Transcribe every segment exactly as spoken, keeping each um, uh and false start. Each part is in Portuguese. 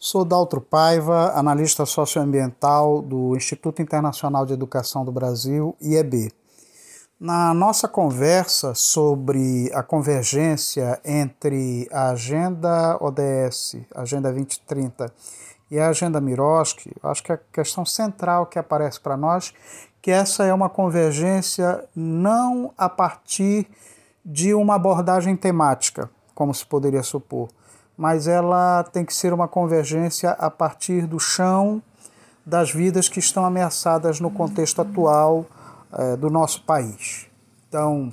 Sou Daltro Paiva, analista socioambiental do Instituto Internacional de Educação do Brasil, I E B. Na nossa conversa sobre a convergência entre a Agenda O D S, Agenda vinte trinta, e a Agenda Miroski, acho que a questão central que aparece para nós que essa é uma convergência não a partir de uma abordagem temática, como se poderia supor, mas ela tem que ser uma convergência a partir do chão das vidas que estão ameaçadas no contexto atual eh, do nosso país. Então,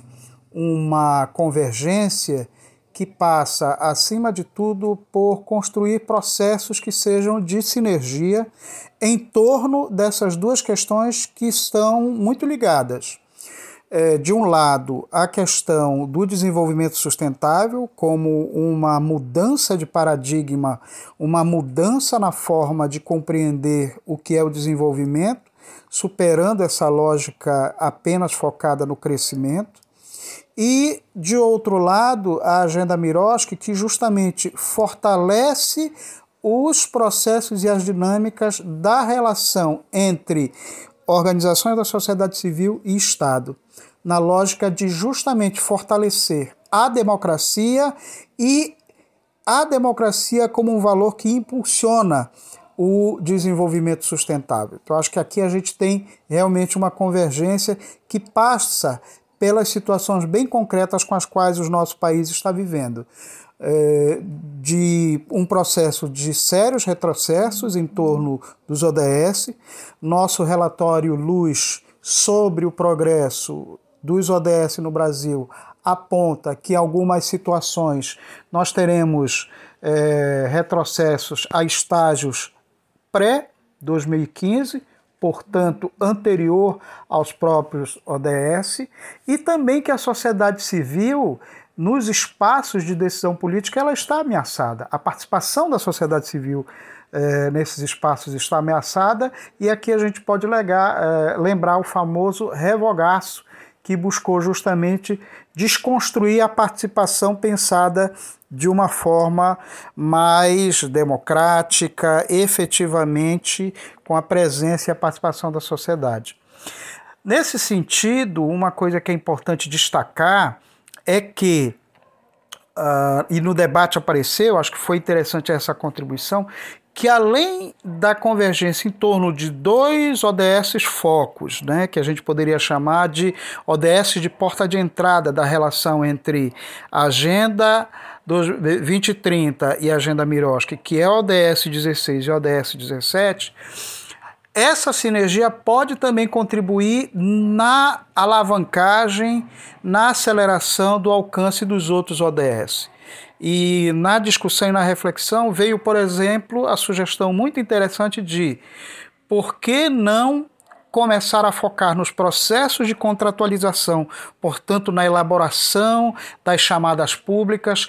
uma convergência que passa, acima de tudo, por construir processos que sejam de sinergia em torno dessas duas questões que estão muito ligadas. É, de um lado, a questão do desenvolvimento sustentável como uma mudança de paradigma, uma mudança na forma de compreender o que é o desenvolvimento, superando essa lógica apenas focada no crescimento. E, de outro lado, a Agenda Miroski, que justamente fortalece os processos e as dinâmicas da relação entre organizações da sociedade civil e Estado, na lógica de justamente fortalecer a democracia e a democracia como um valor que impulsiona o desenvolvimento sustentável. Então, acho que aqui a gente tem realmente uma convergência que passa pelas situações bem concretas com as quais o nosso país está vivendo. É, de um processo de sérios retrocessos em torno dos O D S. Nosso relatório Luz sobre o progresso dos O D S no Brasil aponta que em algumas situações nós teremos é, retrocessos a estágios pré dois mil e quinze, portanto anterior aos próprios O D S, e também que a sociedade civil nos espaços de decisão política ela está ameaçada. A participação da sociedade civil eh, nesses espaços está ameaçada, e aqui a gente pode legar, eh, lembrar o famoso revogaço, que buscou justamente desconstruir a participação pensada de uma forma mais democrática, efetivamente com a presença e a participação da sociedade. Nesse sentido, uma coisa que é importante destacar é que, uh, e no debate apareceu, acho que foi interessante essa contribuição, que além da convergência em torno de dois O D S focos, né, que a gente poderia chamar de O D S de porta de entrada da relação entre a Agenda vinte trinta e a Agenda Miroski, que é o O D S dezesseis e o O D S dezessete, essa sinergia pode também contribuir na alavancagem, na aceleração do alcance dos outros O D S. E na discussão e na reflexão veio, por exemplo, a sugestão muito interessante de por que não começar a focar nos processos de contratualização, portanto, na elaboração das chamadas públicas,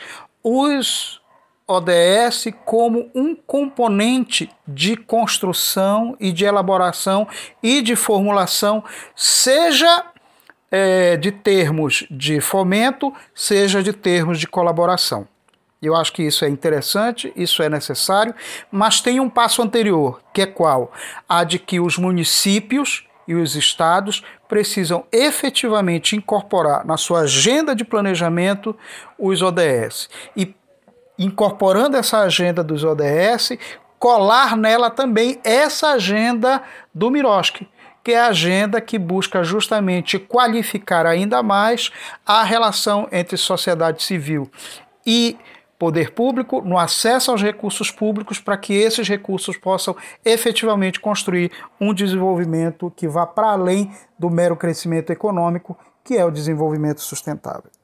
os O D S como um componente de construção e de elaboração e de formulação, seja é, de termos de fomento, seja de termos de colaboração. Eu acho que isso é interessante, isso é necessário, mas tem um passo anterior, que é qual? A de que os municípios e os estados precisam efetivamente incorporar na sua agenda de planejamento os O D S. E incorporando essa agenda dos O D S, colar nela também essa agenda do Miroski, que é a agenda que busca justamente qualificar ainda mais a relação entre sociedade civil e poder público no acesso aos recursos públicos, para que esses recursos possam efetivamente construir um desenvolvimento que vá para além do mero crescimento econômico, que é o desenvolvimento sustentável.